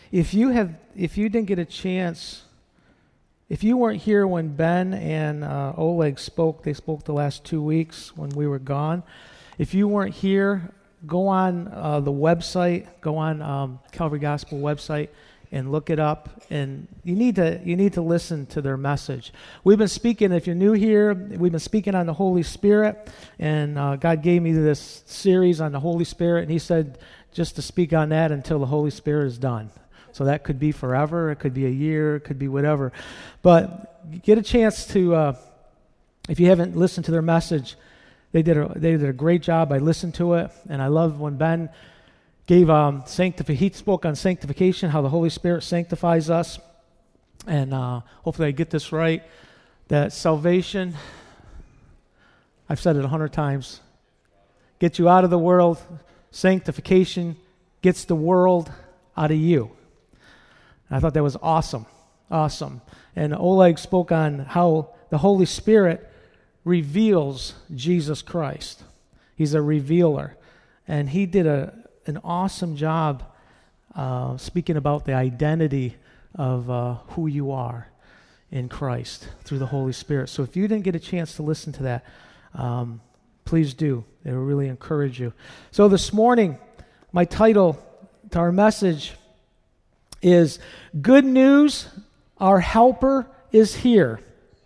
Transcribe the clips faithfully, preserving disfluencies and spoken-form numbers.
if you have, if you didn't get a chance, if you weren't here when Ben and uh, Oleg spoke, they spoke the last two weeks when we were gone. If you weren't here, go on uh, the website, go on um, Calvary Gospel website, and look it up. And you need to you need to listen to their message. We've been speaking. If you're new here, we've been speaking on the Holy Spirit, and uh, God gave me this series on the Holy Spirit, and He said just to speak on that until the Holy Spirit is done. So that could be forever. It could be a year. It could be whatever. But get a chance to, uh, if you haven't listened to their message, they did a they did a great job. I listened to it, and I love when Ben gave um, sanctification. He spoke on sanctification, how the Holy Spirit sanctifies us, and uh, hopefully I get this right. That salvation, I've said it a hundred times, gets you out of the world. Sanctification gets the world out of you. I thought that was awesome, awesome. And Oleg spoke on how the Holy Spirit reveals Jesus Christ. He's a revealer. And he did a an awesome job uh, speaking about the identity of uh, who you are in Christ through the Holy Spirit. So if you didn't get a chance to listen to that, um, please do. It will really encourage you. So this morning, my title to our message is Good News, Our Helper is Here.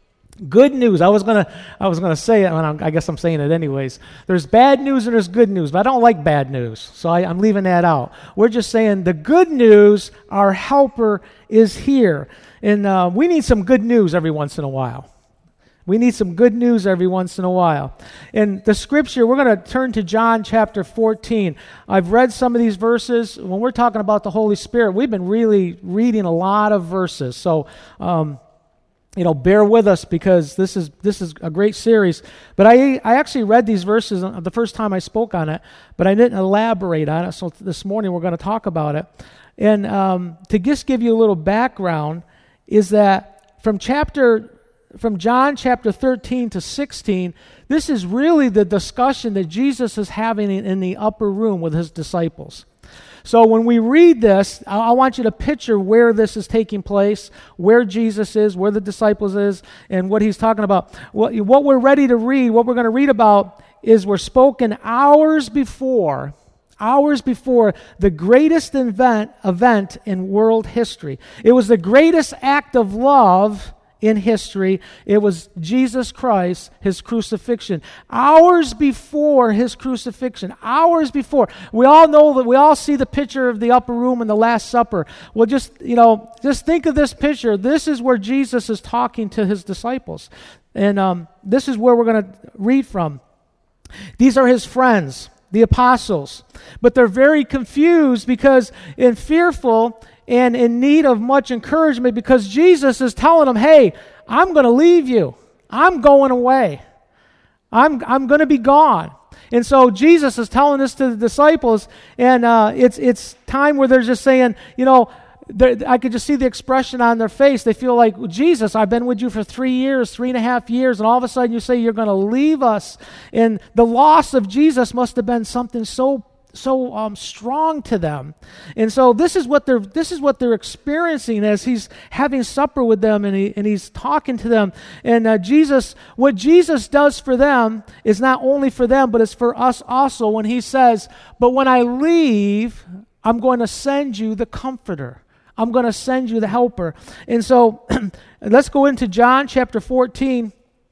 Good news. I was gonna, I was gonna say it, and I'm, I guess I'm saying it anyways. There's bad news and there's good news, but I don't like bad news, so I, I'm leaving that out. We're just saying the good news, our helper is here, and uh, we need some good news every once in a while. We need some good news every once in a while. And the scripture, we're going to turn to John chapter fourteen. I've read some of these verses. When we're talking about the Holy Spirit, we've been really reading a lot of verses. So, um, you know, bear with us because this is this is a great series. But I I actually read these verses the first time I spoke on it, but I didn't elaborate on it. So this morning we're going to talk about it. And um, to just give you a little background is that from chapter from John chapter thirteen to sixteen, this is really the discussion that Jesus is having in, in the upper room with his disciples. So when we read this, I, I want you to picture where this is taking place, where Jesus is, where the disciples is, and what he's talking about. What, what we're ready to read, what we're going to read about is we're spoken hours before, hours before the greatest event, event in world history. It was the greatest act of love in history. It was Jesus Christ, his crucifixion. Hours before his crucifixion, hours before. We all know that we all see the picture of the upper room and the Last Supper. Well, just, you know, just think of this picture. This is where Jesus is talking to his disciples. And um, this is where we're going to read from. These are his friends, the apostles. But they're very confused because in fearful and in need of much encouragement because Jesus is telling them, hey, I'm going to leave you. I'm going away. I'm I'm going to be gone. And so Jesus is telling this to the disciples, and uh, it's it's time where they're just saying, you know, I could just see the expression on their face. They feel like, Jesus, I've been with you for three years, three and a half years, and all of a sudden you say you're going to leave us. And the loss of Jesus must have been something so so um, strong to them. And so this is what they're this is what they're experiencing as he's having supper with them and he and he's talking to them. And uh, Jesus, what Jesus does for them is not only for them, but it's for us also when he says, but when I leave, I'm going to send you the Comforter. I'm going to send you the Helper. And so let's go into John chapter fourteen.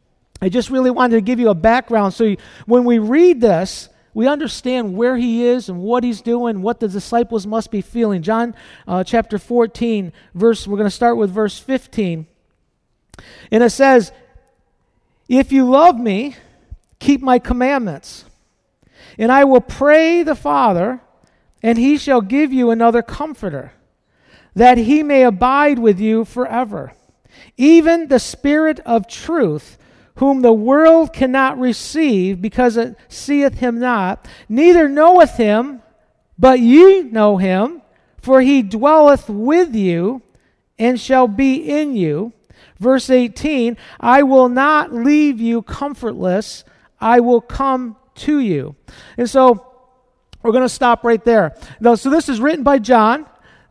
I just really wanted to give you a background so you, when we read this, we understand where he is and what he's doing, what the disciples must be feeling. John uh, chapter fourteen, verse. We're going to start with verse fifteen. And it says, if you love me, keep my commandments. And I will pray the Father, and he shall give you another comforter, that he may abide with you forever. Even the Spirit of truth, whom the world cannot receive, because it seeth him not, neither knoweth him, but ye know him, for he dwelleth with you, and shall be in you. Verse eighteen, I will not leave you comfortless, I will come to you. And so, we're going to stop right there. Now, so this is written by John.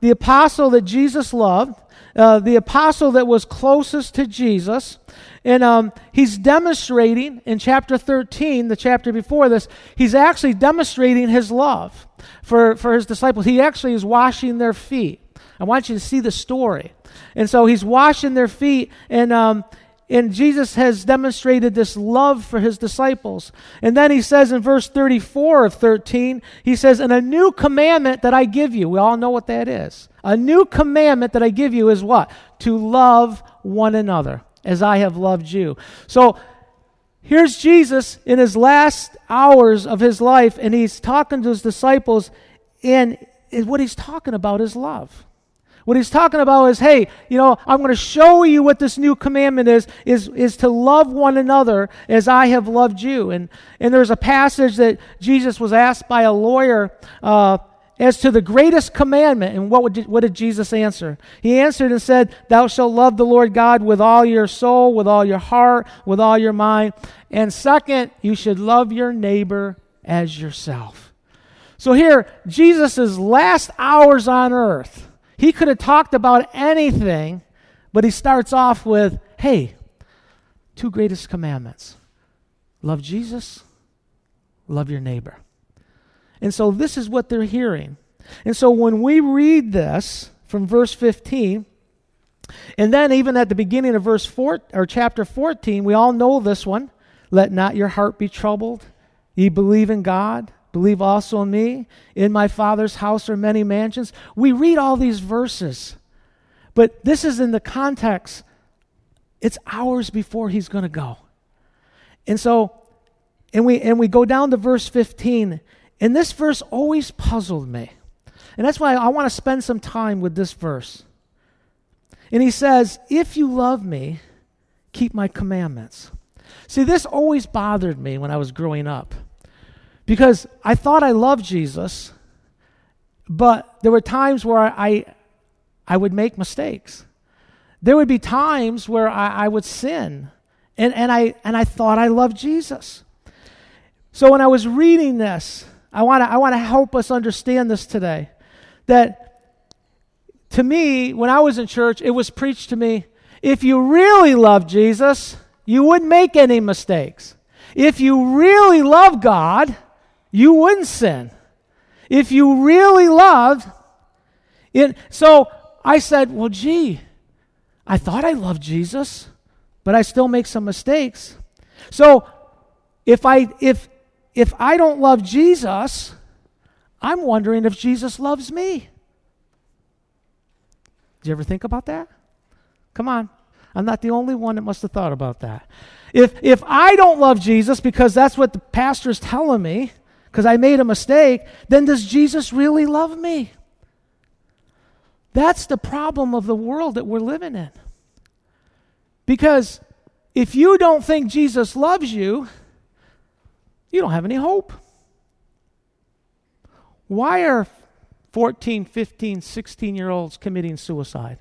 the apostle that Jesus loved, uh, the apostle that was closest to Jesus. And um, he's demonstrating in chapter thirteen, the chapter before this, he's actually demonstrating his love for, for his disciples. He actually is washing their feet. I want you to see the story. And so he's washing their feet, and um, and Jesus has demonstrated this love for his disciples. And then he says in verse thirty-four of thirteen, he says, "And a new commandment that I give you," we all know what that is. "A new commandment that I give you is what? To love one another as I have loved you." So here's Jesus in his last hours of his life, and he's talking to his disciples, and what he's talking about is love. What he's talking about is, hey, you know, I'm going to show you what this new commandment is, is, is to love one another as I have loved you. And, and there's a passage that Jesus was asked by a lawyer uh, as to the greatest commandment. And what, would, what did Jesus answer? He answered and said, "Thou shalt love the Lord God with all your soul, with all your heart, with all your mind. And second, you should love your neighbor as yourself." So here, Jesus' last hours on earth, he could have talked about anything, but he starts off with, hey, two greatest commandments. Love Jesus, love your neighbor. And so this is what they're hearing. And so when we read this from verse fifteen, and then even at the beginning of verse four, or chapter fourteen, we all know this one. "Let not your heart be troubled. Ye believe in God, believe also in me. In my Father's house are many mansions." We read all these verses, but this is in the context. It's hours before he's going to go. And so, and we and we go down to verse fifteen, and this verse always puzzled me. And that's why I want to spend some time with this verse. And he says, "If you love me, keep my commandments." See, this always bothered me when I was growing up, because I thought I loved Jesus, but there were times where I I would make mistakes. There would be times where I, I would sin, and, and I and I thought I loved Jesus. So when I was reading this, I want to I want to help us understand this today. That to me, when I was in church, it was preached to me, if you really love Jesus, you wouldn't make any mistakes. If you really love God, you wouldn't sin. If you really loved it. So I said, well, gee, I thought I loved Jesus, but I still make some mistakes. So if I if if I don't love Jesus, I'm wondering if Jesus loves me. Did you ever think about that? Come on. I'm not the only one that must have thought about that. If if I don't love Jesus because that's what the pastor's telling me, because I made a mistake, then does Jesus really love me? That's the problem of the world that we're living in. Because if you don't think Jesus loves you, you don't have any hope. Why are fourteen, fifteen, sixteen-year-olds committing suicide?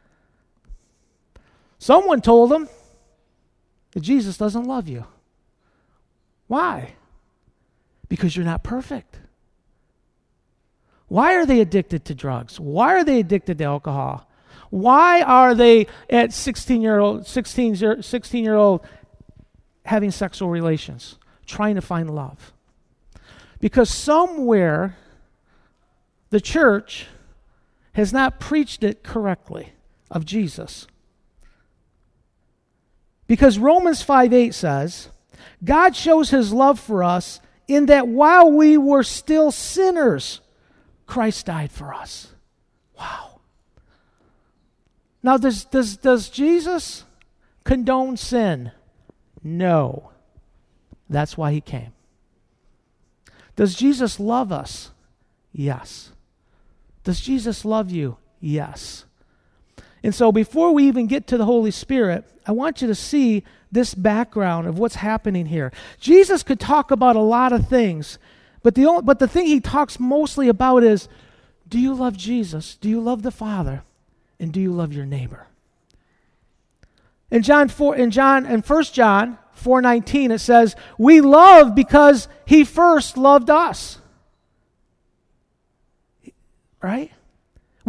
Someone told them that Jesus doesn't love you. Why? Because you're not perfect. Why are they addicted to drugs? Why are they addicted to alcohol? Why are they at sixteen-year-old, sixteen, sixteen-year-old having sexual relations, trying to find love? Because somewhere the church has not preached it correctly of Jesus. Because Romans five eight says, God shows his love for us in that while we were still sinners, Christ died for us. Wow. Now, does, does, does Jesus condone sin? No. That's why he came. Does Jesus love us? Yes. Does Jesus love you? Yes. And so before we even get to the Holy Spirit, I want you to see this background of what's happening here. Jesus could talk about a lot of things, but the only, but the thing he talks mostly about is, do you love Jesus? Do you love the Father? And do you love your neighbor? In John four, in John, in First John four nineteen, it says, we love because he first loved us. Right?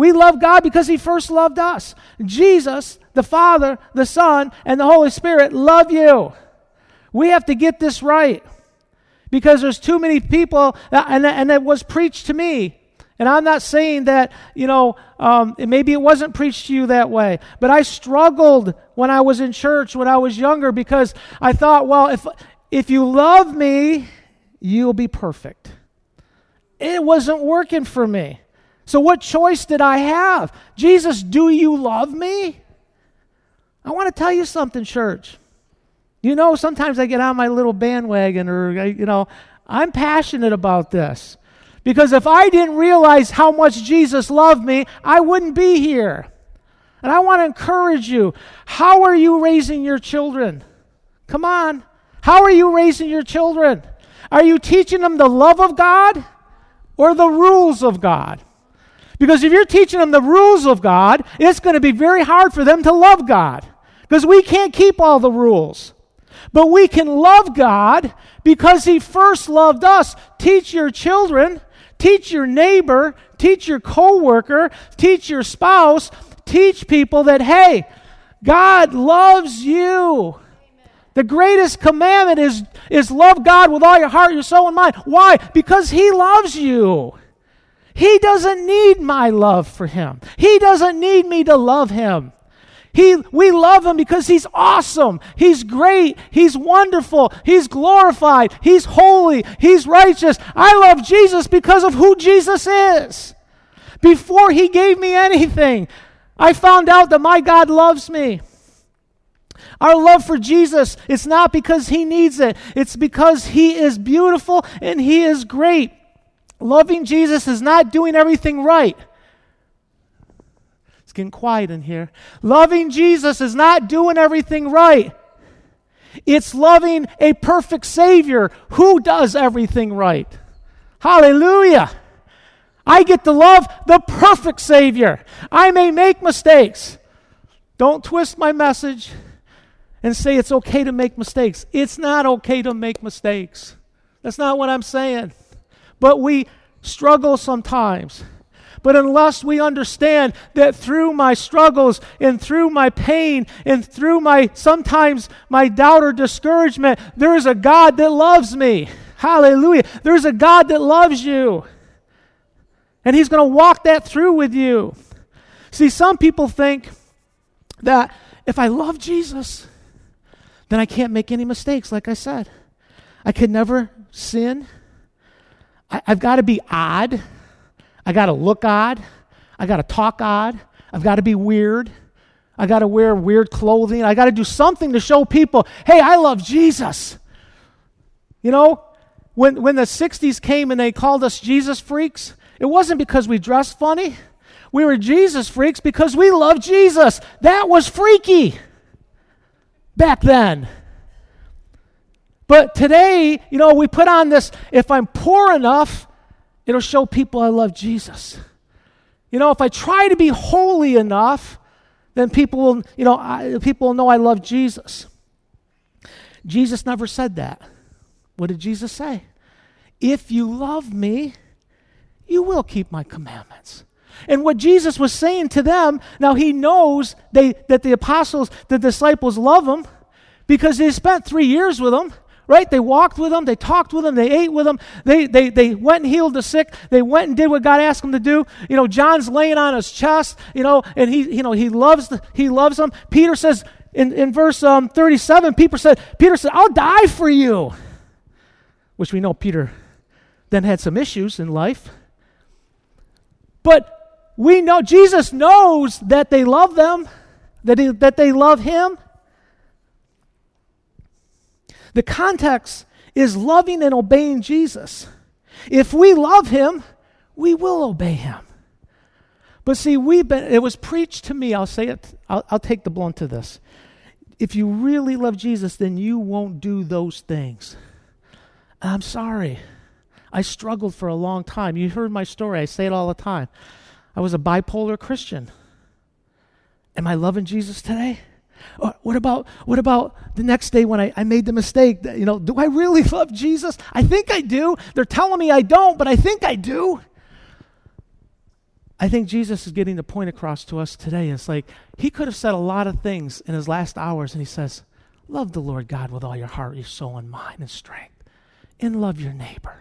We love God because he first loved us. Jesus, the Father, the Son, and the Holy Spirit love you. We have to get this right because there's too many people, and, and it was preached to me. And I'm not saying that, you know, um, maybe it wasn't preached to you that way, but I struggled when I was in church when I was younger because I thought, well, if if you love me, you'll be perfect. It wasn't working for me. So what choice did I have? Jesus, do you love me? I want to tell you something, church. You know, sometimes I get on my little bandwagon or, you know, I'm passionate about this. Because if I didn't realize how much Jesus loved me, I wouldn't be here. And I want to encourage you. How are you raising your children? Come on. How are you raising your children? Are you teaching them the love of God or the rules of God? Because if you're teaching them the rules of God, it's going to be very hard for them to love God. Because we can't keep all the rules. But we can love God because he first loved us. Teach your children, teach your neighbor, teach your coworker, teach your spouse, teach people that, hey, God loves you. The greatest commandment is, is love God with all your heart, your soul, and mind. Why? Because he loves you. He doesn't need my love for him. He doesn't need me to love him. He, we love him because he's awesome. He's great. He's wonderful. He's glorified. He's holy. He's righteous. I love Jesus because of who Jesus is. Before he gave me anything, I found out that my God loves me. Our love for Jesus, it's not because he needs it. It's because he is beautiful and he is great. Loving Jesus is not doing everything right. It's getting quiet in here. Loving Jesus is not doing everything right. It's loving a perfect Savior who does everything right. Hallelujah. I get to love the perfect Savior. I may make mistakes. Don't twist my message and say it's okay to make mistakes. It's not okay to make mistakes. That's not what I'm saying. But we struggle sometimes. But unless we understand that through my struggles and through my pain and through my sometimes my doubt or discouragement, there is a God that loves me. Hallelujah. There's a God that loves you. And he's going to walk that through with you. See, some people think that if I love Jesus, then I can't make any mistakes, like I said. I could never sin. I, I've got to be odd. I got to look odd. I got to talk odd. I've got to be weird. I got to wear weird clothing. I got to do something to show people, hey, I love Jesus. You know, when, when the sixties came and they called us Jesus freaks, it wasn't because we dressed funny. We were Jesus freaks because we loved Jesus. That was freaky back then. But today, you know, we put on this, if I'm poor enough, it'll show people I love Jesus. You know, if I try to be holy enough, then people will, you know, I, people will know I love Jesus. Jesus never said that. What did Jesus say? If you love me, you will keep my commandments. And what Jesus was saying to them, now he knows they that the apostles, the disciples love him because they spent three years with him. Right? They walked with him, they talked with him, they ate with him, they, they, they went and healed the sick, they went and did what God asked them to do. You know, John's laying on his chest, you know, and he, you know, he loves the, he loves them. Peter says in, in verse um, thirty-seven, Peter said, Peter said, I'll die for you. Which we know Peter then had some issues in life. But we know, Jesus knows that they love them, that, he, that they love him. The context is loving and obeying Jesus. If we love him, we will obey him. But see, we've been, it was preached to me, I'll say it, I'll, I'll take the blunt to this. If you really love Jesus, then you won't do those things. And I'm sorry. I struggled for a long time. You heard my story. I say it all the time. I was a bipolar Christian. Am I loving Jesus today? Or what about what about the next day when I, I made the mistake? That, you know, do I really love Jesus? I think I do. They're telling me I don't, but I think I do. I think Jesus is getting the point across to us today. It's like he could have said a lot of things in his last hours, and he says, love the Lord God with all your heart, your soul, and mind and strength, and love your neighbor.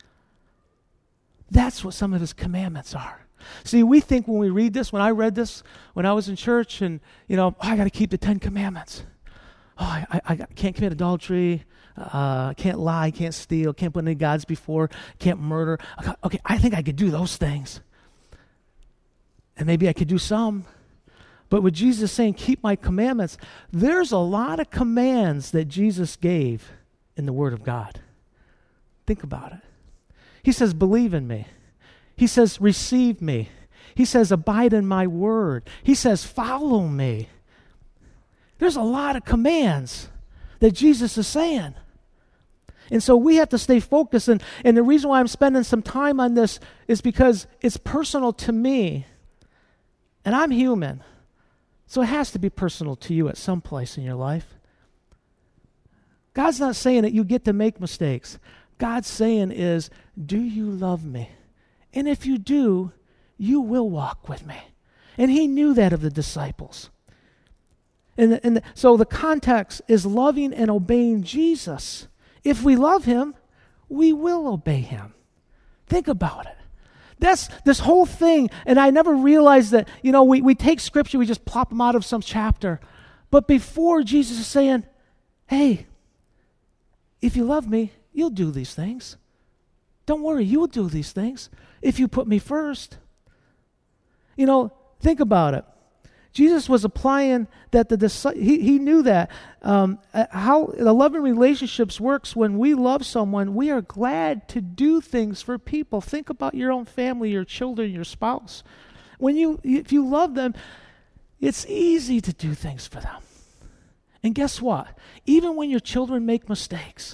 That's what some of his commandments are. See, we think when we read this, when I read this, when I was in church, and, you know, oh, I got to keep the Ten Commandments. Oh, I, I, I can't commit adultery, uh, can't lie, can't steal, can't put any gods before, can't murder. Okay, I think I could do those things. And maybe I could do some. But with Jesus saying, keep my commandments, there's a lot of commands that Jesus gave in the Word of God. Think about it. He says, believe in me. He says, receive me. He says, abide in my word. He says, follow me. There's a lot of commands that Jesus is saying. And so we have to stay focused. And, and the reason why I'm spending some time on this is because it's personal to me. And I'm human. So it has to be personal to you at some place in your life. God's not saying that you get to make mistakes. God's saying is, do you love me? And if you do, you will walk with me. And he knew that of the disciples. And, the, and the, so the context is loving and obeying Jesus. If we love him, we will obey him. Think about it. That's this whole thing. And I never realized that, you know, we, we take scripture, we just plop them out of some chapter. But before, Jesus is saying, hey, if you love me, you'll do these things. Don't worry, you will do these things if you put me first. You know, think about it. Jesus was applying that the he he knew that um, how the loving relationships works. When we love someone, we are glad to do things for people. Think about your own family, your children, your spouse. When you if you love them, it's easy to do things for them. And guess what? Even when your children make mistakes,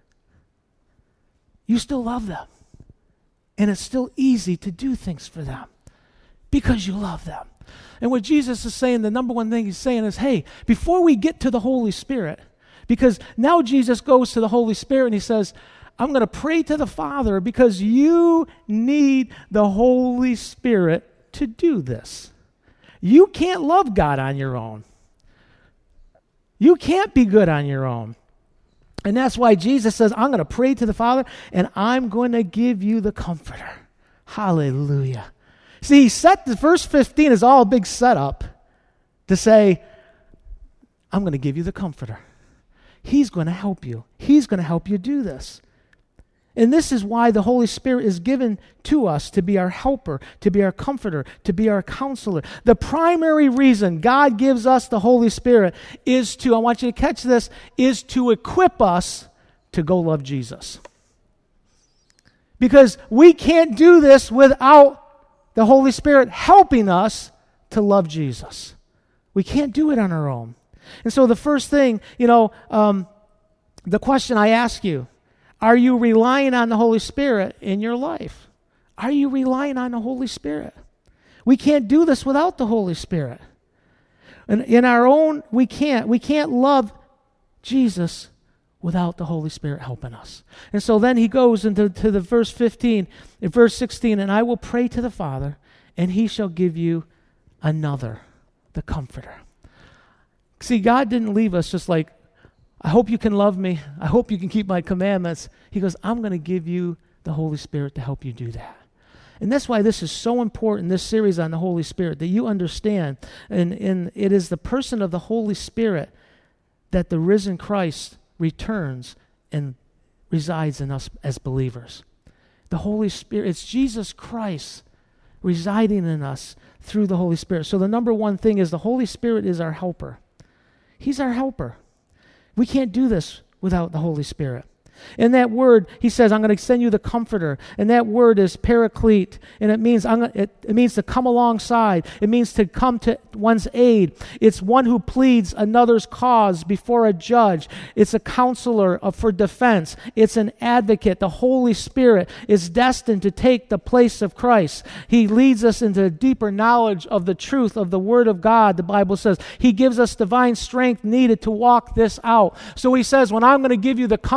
you still love them. And it's still easy to do things for them because you love them. And what Jesus is saying, the number one thing he's saying is, hey, before we get to the Holy Spirit, because now Jesus goes to the Holy Spirit and he says, I'm going to pray to the Father because you need the Holy Spirit to do this. You can't love God on your own. You can't be good on your own. And that's why Jesus says, I'm going to pray to the Father, and I'm going to give you the Comforter. Hallelujah. See, he set the verse fifteen is all a big setup to say, I'm going to give you the Comforter. He's going to help you. He's going to help you do this. And this is why the Holy Spirit is given to us to be our helper, to be our comforter, to be our counselor. The primary reason God gives us the Holy Spirit is to, I want you to catch this, is to equip us to go love Jesus. Because we can't do this without the Holy Spirit helping us to love Jesus. We can't do it on our own. And so the first thing, you know, um, the question I ask you, are you relying on the Holy Spirit in your life? Are you relying on the Holy Spirit? We can't do this without the Holy Spirit. And in our own, we can't. We can't love Jesus without the Holy Spirit helping us. And so then he goes into to the verse fifteen, in verse sixteen, and I will pray to the Father, and he shall give you another, the Comforter. See, God didn't leave us just like, I hope you can love me. I hope you can keep my commandments. He goes, I'm going to give you the Holy Spirit to help you do that. And that's why this is so important, this series on the Holy Spirit, that you understand. And, and it is the person of the Holy Spirit that the risen Christ returns and resides in us as believers. The Holy Spirit, it's Jesus Christ residing in us through the Holy Spirit. So the number one thing is the Holy Spirit is our helper. He's our helper. We can't do this without the Holy Spirit. In that word, he says, I'm going to send you the Comforter. And that word is paraclete. And it means I'm, it, it means to come alongside. It means to come to one's aid. It's one who pleads another's cause before a judge. It's a counselor for defense. It's an advocate. The Holy Spirit is destined to take the place of Christ. He leads us into a deeper knowledge of the truth of the Word of God, the Bible says. He gives us divine strength needed to walk this out. So he says, when I'm going to give you the Comforter,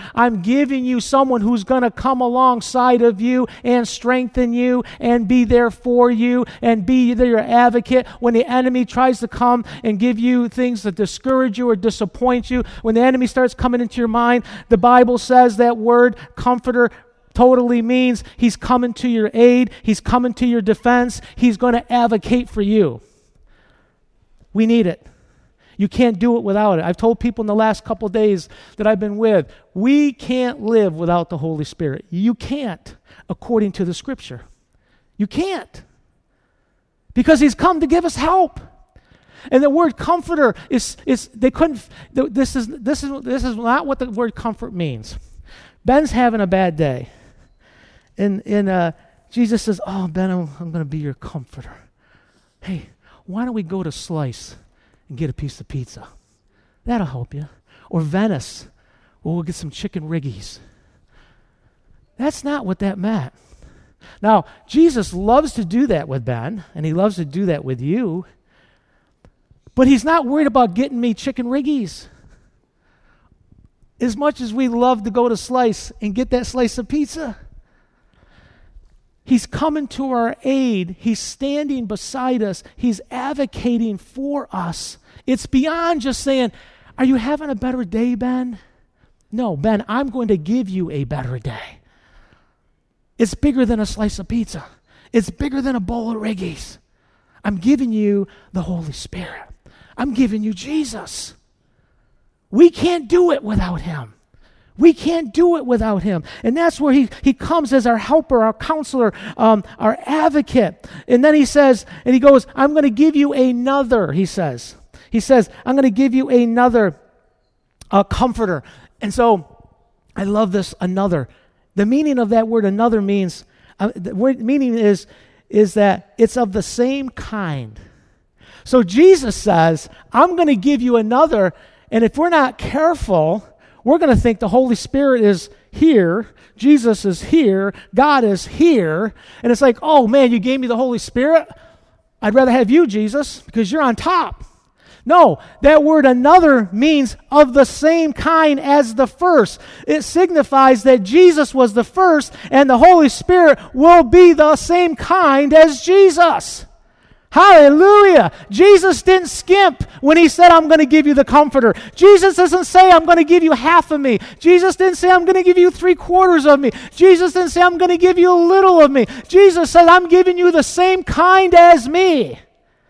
I'm giving you someone who's going to come alongside of you and strengthen you and be there for you and be your advocate when the enemy tries to come and give you things that discourage you or disappoint you. When the enemy starts coming into your mind, the Bible says that word comforter totally means he's coming to your aid, he's coming to your defense, he's going to advocate for you. We need it. You can't do it without it. I've told people in the last couple of days that I've been with, we can't live without the Holy Spirit. You can't, according to the Scripture. You can't. Because he's come to give us help. And the word comforter is, is they couldn't, this is, this is, this is not what the word comfort means. Ben's having a bad day. And, and uh, Jesus says, oh, Ben, I'm, I'm going to be your comforter. Hey, why don't we go to Slice and get a piece of pizza? That'll help you. Or Venice. Well, we'll get some chicken riggies. That's not what that meant. Now, Jesus loves to do that with Ben, and he loves to do that with you. But he's not worried about getting me chicken riggies. As much as we love to go to Slice and get that slice of pizza, he's coming to our aid. He's standing beside us. He's advocating for us. It's beyond just saying, are you having a better day, Ben? No, Ben, I'm going to give you a better day. It's bigger than a slice of pizza. It's bigger than a bowl of Riggies. I'm giving you the Holy Spirit. I'm giving you Jesus. We can't do it without him. We can't do it without him. And that's where he, he comes as our helper, our counselor, um, our advocate. And then he says, and he goes, I'm going to give you another, he says. He says, I'm going to give you another uh, comforter. And so I love this, another. The meaning of that word another means, uh, the word meaning is, is that it's of the same kind. So Jesus says, I'm going to give you another, and if we're not careful, we're going to think the Holy Spirit is here, Jesus is here, God is here, and it's like, oh man, you gave me the Holy Spirit? I'd rather have you, Jesus, because you're on top. No, that word another means of the same kind as the first. It signifies that Jesus was the first, and the Holy Spirit will be the same kind as Jesus. Hallelujah. Jesus didn't skimp when he said, I'm going to give you the comforter. Jesus doesn't say, I'm going to give you half of me. Jesus didn't say, I'm going to give you three quarters of me. Jesus didn't say, I'm going to give you a little of me. Jesus said, I'm giving you the same kind as me.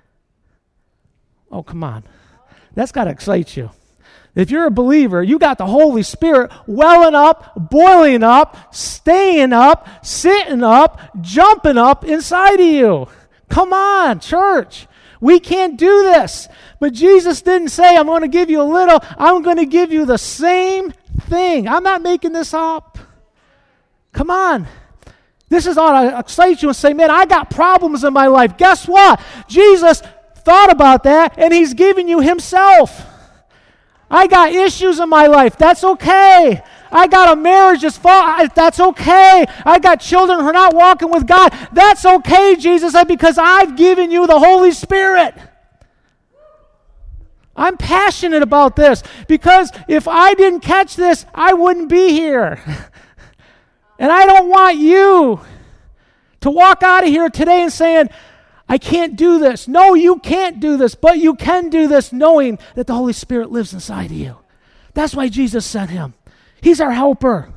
Oh, come on. That's got to excite you. If you're a believer, you got the Holy Spirit welling up, boiling up, staying up, sitting up, jumping up inside of you. Come on, church. We can't do this. But Jesus didn't say, I'm going to give you a little. I'm going to give you the same thing. I'm not making this up. Come on. This is ought to excite you and say, man, I got problems in my life. Guess what? Jesus thought about that, and he's giving you himself. I got issues in my life. That's okay. I got a marriage that's fall. That's okay. I got children who are not walking with God. That's okay, Jesus said, because I've given you the Holy Spirit. I'm passionate about this because if I didn't catch this, I wouldn't be here. And I don't want you to walk out of here today and saying, I can't do this. No, you can't do this, but you can do this knowing that the Holy Spirit lives inside of you. That's why Jesus sent him. He's our helper.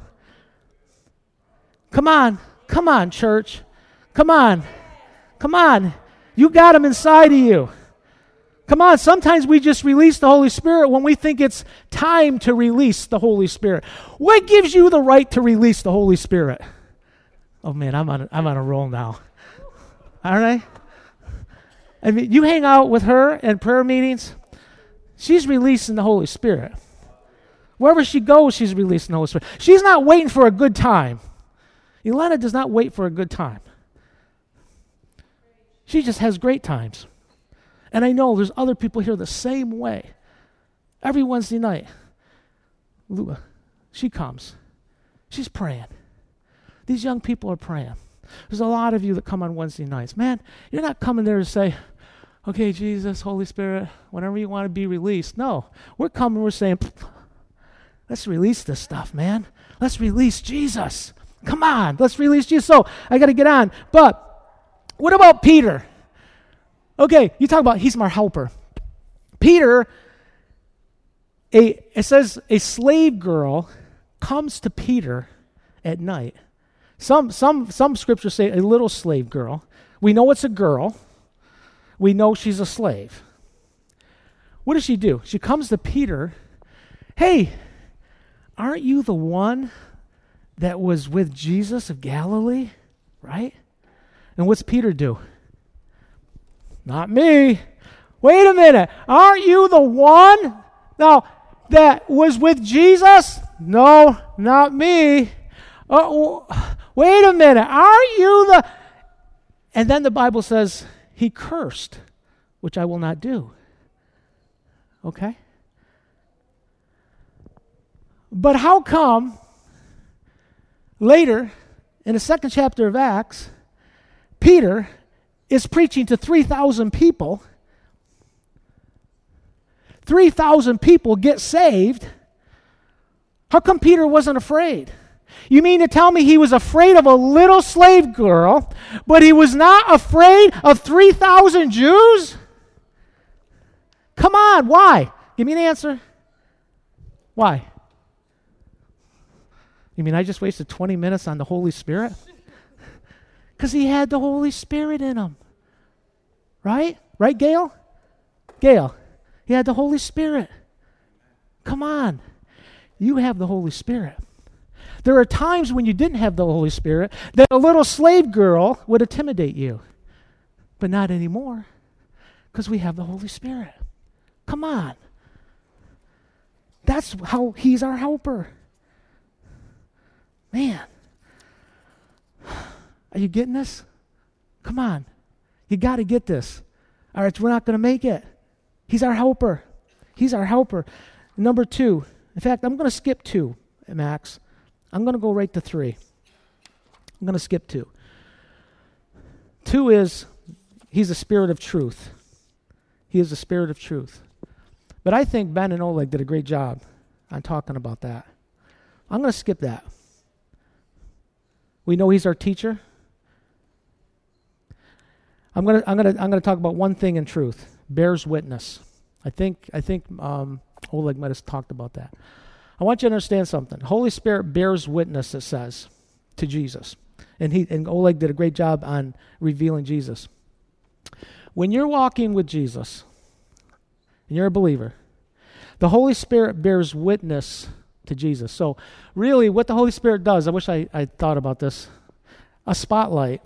Come on. Come on, church. Come on. Come on. You got him inside of you. Come on. Sometimes we just release the Holy Spirit when we think it's time to release the Holy Spirit. What gives you the right to release the Holy Spirit? Oh, man, I'm on a, I'm on a roll now. All right? I mean, you hang out with her in prayer meetings, she's releasing the Holy Spirit. Wherever she goes, she's releasing the Holy Spirit. She's not waiting for a good time. Elena does not wait for a good time. She just has great times. And I know there's other people here the same way. Every Wednesday night, Lua, she comes. She's praying. These young people are praying. There's a lot of you that come on Wednesday nights. Man, you're not coming there to say, okay, Jesus, Holy Spirit, whenever you want to be released. No, we're coming, we're saying, Let's release this stuff, man. Let's release Jesus. Come on, let's release Jesus. So I got to get on. But what about Peter? Okay, you talk about he's my helper. Peter, a it says a slave girl comes to Peter at night. Some some some scriptures say a little slave girl. We know it's a girl. We know she's a slave. What does she do? She comes to Peter. Hey, aren't you the one that was with Jesus of Galilee? Right? And what's Peter do? Not me. Wait a minute. Aren't you the one now that was with Jesus? No, not me. Oh, wait a minute. Aren't you the... And then the Bible says he cursed, which I will not do. Okay? But how come later in the second chapter of Acts, Peter is preaching to three thousand people. three thousand people get saved. How come Peter wasn't afraid? You mean to tell me he was afraid of a little slave girl, but he was not afraid of three thousand Jews? Come on, why? Give me an answer. Why? You mean I just wasted twenty minutes on the Holy Spirit? Because he had the Holy Spirit in him. Right? Right, Gail? Gail, he had the Holy Spirit. Come on. You have the Holy Spirit. There are times when you didn't have the Holy Spirit that a little slave girl would intimidate you. But not anymore. Because we have the Holy Spirit. Come on. That's how he's our helper. Man. Are you getting this? Come on. You got to get this. All right, we're not going to make it. He's our helper. He's our helper. Number two. In fact, I'm going to skip two, Max. I'm going to go right to three. I'm going to skip two. Two is, he's a spirit of truth. He is a spirit of truth. But I think Ben and Oleg did a great job on talking about that. I'm going to skip that. We know he's our teacher. I'm going to I'm going to I'm going to talk about one thing in truth. Bears witness. I think I think um, Oleg might have talked about that. I want you to understand something. Holy Spirit bears witness, it says, to Jesus. And he and Oleg did a great job on revealing Jesus. When you're walking with Jesus, and you're a believer, the Holy Spirit bears witness to Jesus. So really what the Holy Spirit does, I wish I, I thought about this, a spotlight.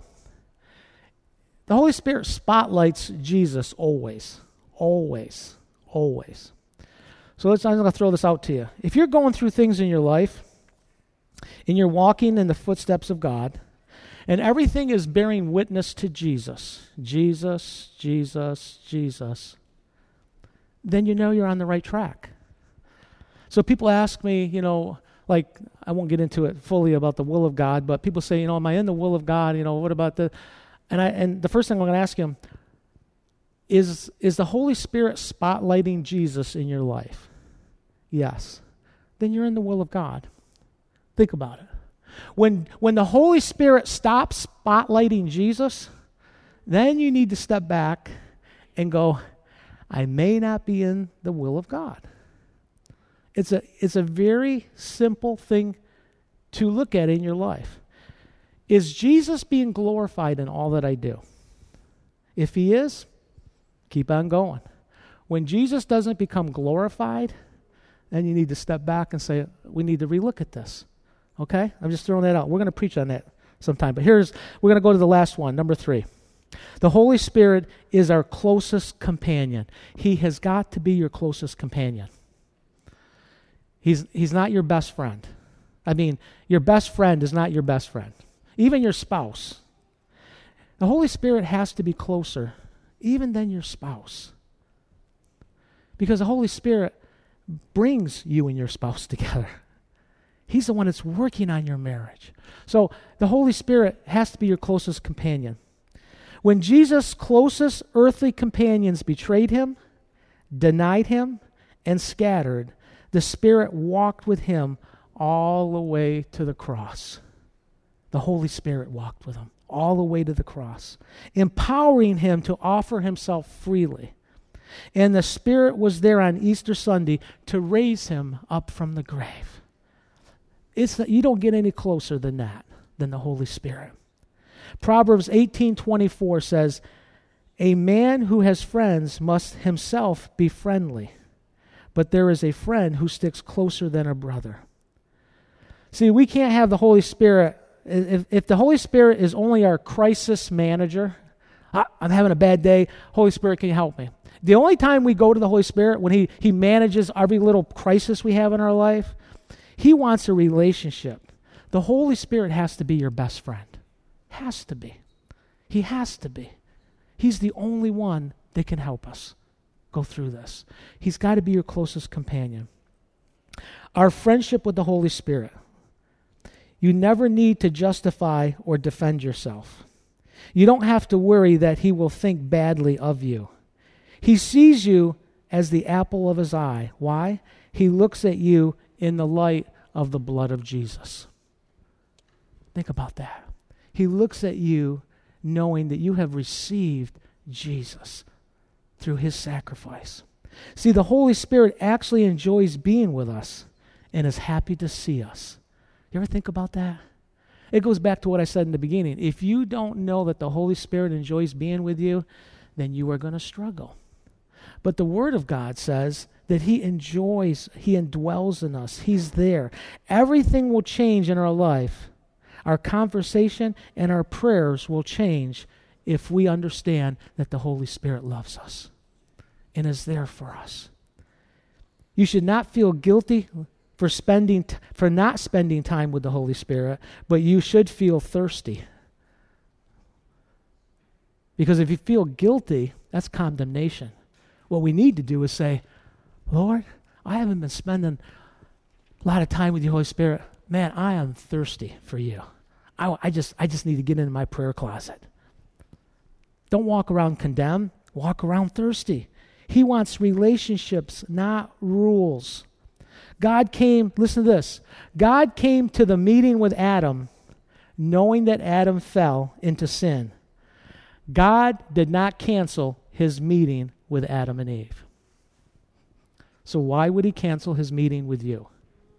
The Holy Spirit spotlights Jesus always, always, always. So let's, I'm going to throw this out to you. If you're going through things in your life, and you're walking in the footsteps of God, and everything is bearing witness to Jesus, Jesus, Jesus, Jesus, then you know you're on the right track. So people ask me, you know, like, I won't get into it fully about the will of God, but people say, you know, am I in the will of God? You know, what about the... And I and the first thing I'm going to ask him is, is the Holy Spirit spotlighting Jesus in your life? Yes. Then you're in the will of God. Think about it. When when the Holy Spirit stops spotlighting Jesus, then you need to step back and go, I may not be in the will of God. It's a it's a very simple thing to look at in your life. Is Jesus being glorified in all that I do? If he is, keep on going. When Jesus doesn't become glorified, then you need to step back and say, we need to relook at this. Okay? I'm just throwing that out. We're going to preach on that sometime. But here's, we're going to go to the last one, number three. The Holy Spirit is our closest companion. He has got to be your closest companion. He's, he's not your best friend. I mean, your best friend is not your best friend. Even your spouse. The Holy Spirit has to be closer, even than your spouse. Because the Holy Spirit brings you and your spouse together. He's the one that's working on your marriage. So the Holy Spirit has to be your closest companion. When Jesus' closest earthly companions betrayed him, denied him, and scattered, the Spirit walked with him all the way to the cross. The Holy Spirit walked with him all the way to the cross, empowering him to offer himself freely. And the Spirit was there on Easter Sunday to raise him up from the grave. It's you don't get any closer than that, than the Holy Spirit. Proverbs eighteen twenty-four says, "A man who has friends must himself be friendly, but there is a friend who sticks closer than a brother." See, we can't have the Holy Spirit. If, if the Holy Spirit is only our crisis manager, I, I'm having a bad day, Holy Spirit, can you help me? The only time we go to the Holy Spirit, when he, he manages every little crisis we have in our life, he wants a relationship. The Holy Spirit has to be your best friend. Has to be. He has to be. He's the only one that can help us go through this. He's got to be your closest companion. Our friendship with the Holy Spirit. You never need to justify or defend yourself. You don't have to worry that he will think badly of you. He sees you as the apple of his eye. Why? He looks at you in the light of the blood of Jesus. Think about that. He looks at you knowing that you have received Jesus through his sacrifice. See, the Holy Spirit actually enjoys being with us and is happy to see us. You ever think about that? It goes back to what I said in the beginning. If you don't know that the Holy Spirit enjoys being with you, then you are going to struggle. But the Word of God says that he enjoys, he indwells in us. He's there. Everything will change in our life. Our conversation and our prayers will change if we understand that the Holy Spirit loves us and is there for us. You should not feel guilty for spending t- for not spending time with the Holy Spirit, but you should feel thirsty. Because if you feel guilty, that's condemnation. What we need to do is say, Lord, I haven't been spending a lot of time with you, Holy Spirit. Man, I am thirsty for you. I, I just I just need to get into my prayer closet. Don't walk around condemned. Walk around thirsty. He wants relationships, not rules. God came, listen to this. God came to the meeting with Adam knowing that Adam fell into sin. God did not cancel his meeting with Adam and Eve. So why would he cancel his meeting with you?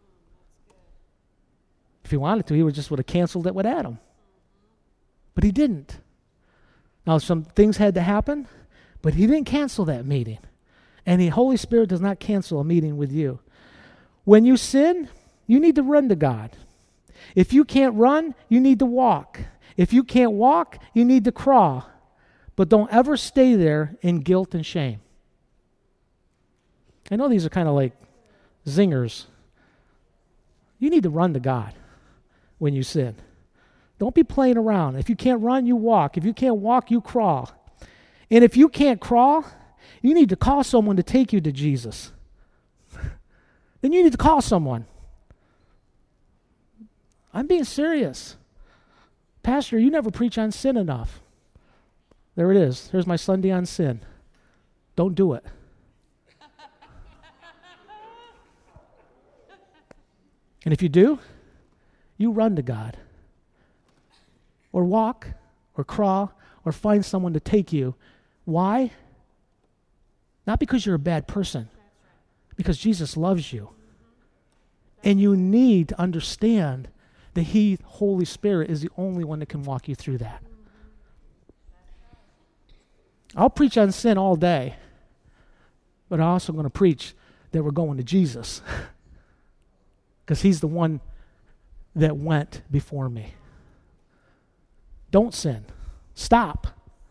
If he wanted to, he would just would have canceled it with Adam. But he didn't. Now, some things had to happen, but he didn't cancel that meeting. And the Holy Spirit does not cancel a meeting with you. When you sin, you need to run to God. If you can't run, you need to walk. If you can't walk, you need to crawl. But don't ever stay there in guilt and shame. I know these are kind of like zingers. You need to run to God when you sin. Don't be playing around. If you can't run, you walk. If you can't walk, you crawl. And if you can't crawl, you need to call someone to take you to Jesus. Then you need to call someone. I'm being serious. Pastor, you never preach on sin enough. There it is. Here's my Sunday on sin. Don't do it. And if you do, you run to God. Or walk, or crawl, or find someone to take you. Why? Not because you're a bad person. Because Jesus loves you. And you need to understand that He, Holy Spirit, is the only one that can walk you through that. I'll preach on sin all day. But I'm also going to preach that we're going to Jesus. Because He's the one that went before me. Don't sin. Stop.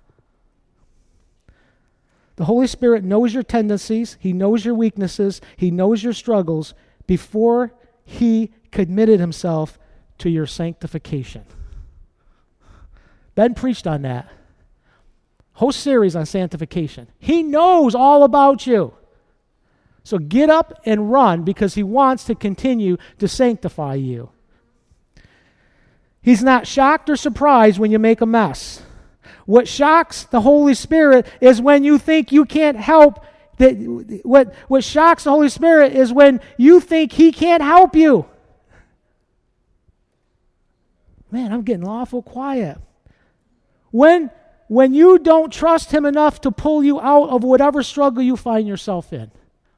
The Holy Spirit knows your tendencies. He knows your weaknesses. He knows your struggles before He committed Himself to your sanctification. Ben preached on that. Whole series on sanctification. He knows all about you. So get up and run because He wants to continue to sanctify you. He's not shocked or surprised when you make a mess. What shocks the Holy Spirit is when you think you can't help That what, what shocks the Holy Spirit is when you think He can't help you. Man, I'm getting awful quiet. When, when you don't trust Him enough to pull you out of whatever struggle you find yourself in.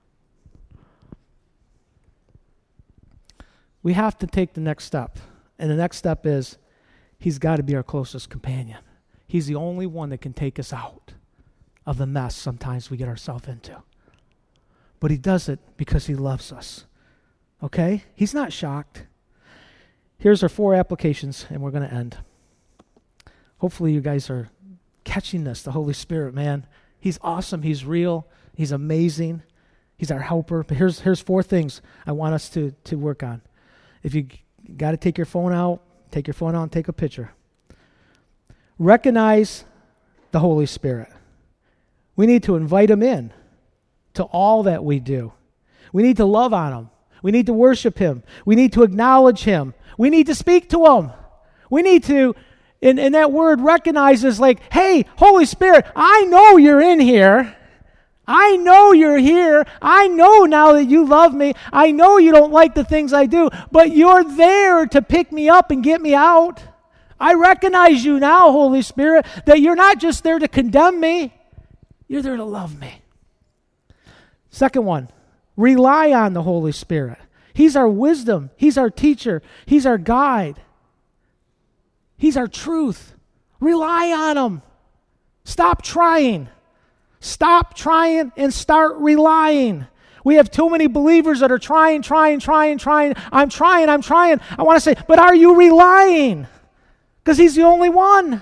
We have to take the next step. And the next step is He's got to be our closest companion. He's the only one that can take us out of the mess sometimes we get ourselves into. But He does it because He loves us. Okay? He's not shocked. Here's our four applications, and we're going to end. Hopefully you guys are catching this, the Holy Spirit, man. He's awesome. He's real. He's amazing. He's our helper. But here's here's four things I want us to, to work on. If you got to take your phone out, take your phone out and take a picture. Recognize the Holy Spirit. We need to invite Him in to all that we do. We need to love on Him. We need to worship Him. We need to acknowledge Him. We need to speak to Him. We need to, and, and that word recognizes like, hey, Holy Spirit, I know you're in here. I know you're here. I know now that you love me. I know you don't like the things I do, but you're there to pick me up and get me out. I recognize you now, Holy Spirit, that you're not just there to condemn me. You're there to love me. Second one, rely on the Holy Spirit. He's our wisdom. He's our teacher. He's our guide. He's our truth. Rely on Him. Stop trying. Stop trying and start relying. We have too many believers that are trying, trying, trying, trying. I'm trying, I'm trying. I want to say, but are you relying? Because He's the only one.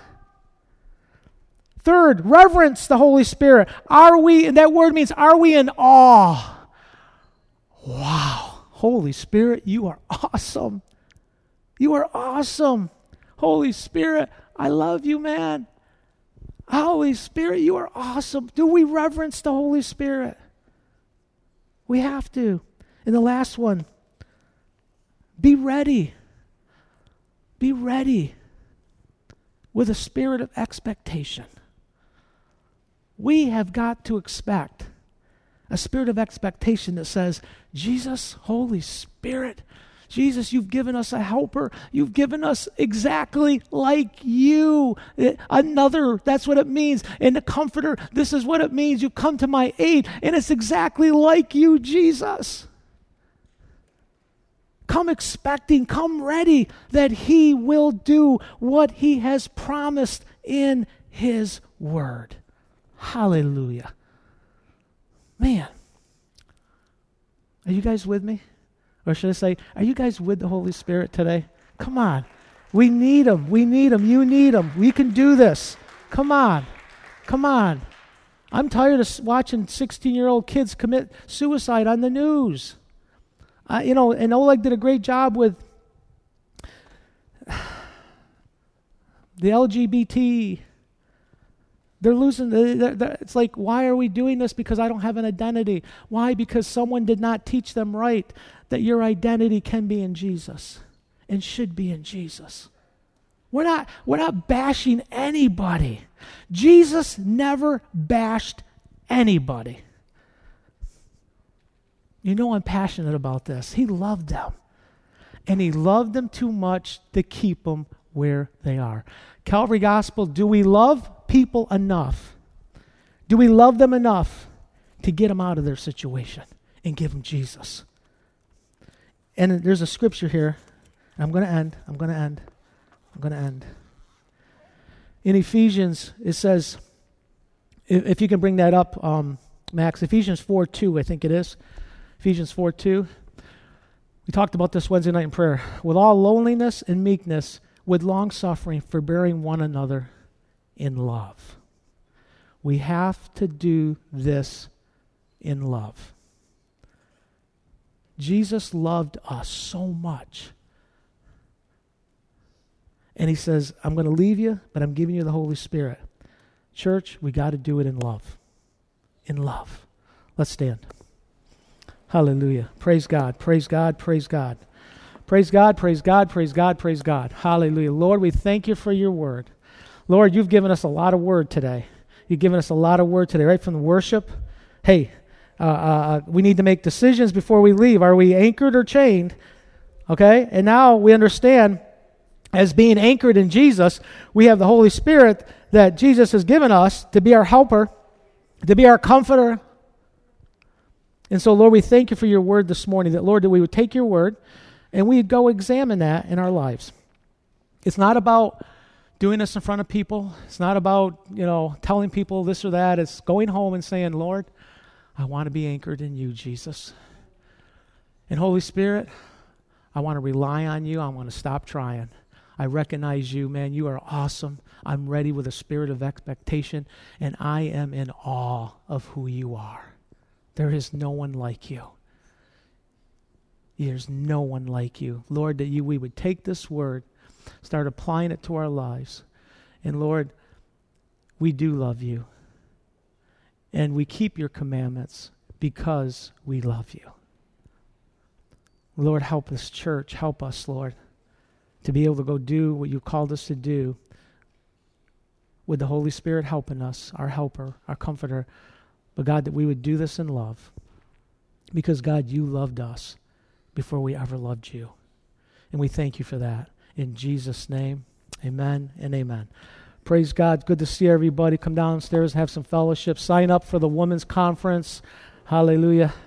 Third, reverence the Holy Spirit. Are we, and that word means, are we in awe? Wow. Holy Spirit, you are awesome. You are awesome. Holy Spirit, I love you, man. Holy Spirit, you are awesome. Do we reverence the Holy Spirit? We have to. And the last one, be ready. Be ready with a spirit of expectation. We have got to expect a spirit of expectation that says, Jesus, Holy Spirit, Jesus, you've given us a helper. You've given us exactly like you. Another, that's what it means. And the comforter, this is what it means. You come to my aid, and it's exactly like you, Jesus. Come expecting, come ready that He will do what He has promised in His word. Hallelujah. Man, are you guys with me? Or should I say, are you guys with the Holy Spirit today? Come on. We need Him. We need Him. You need Him. We can do this. Come on. Come on. I'm tired of watching sixteen-year-old kids commit suicide on the news. Uh, you know, and Oleg did a great job with the L G B T. They're losing, they're, they're, it's like, why are we doing this? Because I don't have an identity. Why? Because someone did not teach them right that your identity can be in Jesus and should be in Jesus. We're not, we're not bashing anybody. Jesus never bashed anybody. You know I'm passionate about this. He loved them. And He loved them too much to keep them where they are. Calvary Gospel, do we love people enough? Do we love them enough to get them out of their situation and give them Jesus? And there's a scripture here. And I'm going to end. I'm going to end. I'm going to end. In Ephesians, it says, if, if you can bring that up, um, Max, Ephesians four two, I think it is. Ephesians four two. We talked about this Wednesday night in prayer. With all lowliness and meekness, with long-suffering, forbearing one another in love. We have to do this in love. Jesus loved us so much. And He says, I'm going to leave you, but I'm giving you the Holy Spirit. Church, we got to do it in love. In love. Let's stand. Hallelujah. Praise God. Praise God. Praise God. Praise God. Praise God. Praise God. Praise God. Hallelujah. Lord, we thank You for Your word. Lord, You've given us a lot of word today. You've given us a lot of word today, right from the worship. Hey, Uh, uh, we need to make decisions before we leave. Are we anchored or chained? Okay? And now we understand, as being anchored in Jesus, we have the Holy Spirit that Jesus has given us to be our helper, to be our comforter. And so, Lord, we thank you for your word this morning, that, Lord, that we would take your word and we'd go examine that in our lives. It's not about doing this in front of people. It's not about, you know, telling people this or that. It's going home and saying, Lord, I want to be anchored in you, Jesus. And Holy Spirit, I want to rely on you. I want to stop trying. I recognize you, man. You are awesome. I'm ready with a spirit of expectation, and I am in awe of who you are. There is no one like you. There's no one like you. Lord, that you we would take this word, start applying it to our lives. And Lord, we do love you. And we keep your commandments because we love you. Lord, help this church. Help us, Lord, to be able to go do what you called us to do with the Holy Spirit helping us, our helper, our comforter. But God, that we would do this in love. Because, God, you loved us before we ever loved you. And we thank you for that. In Jesus' name, amen and amen. Praise God. Good to see everybody. Come downstairs and have some fellowship. Sign up for the women's conference. Hallelujah.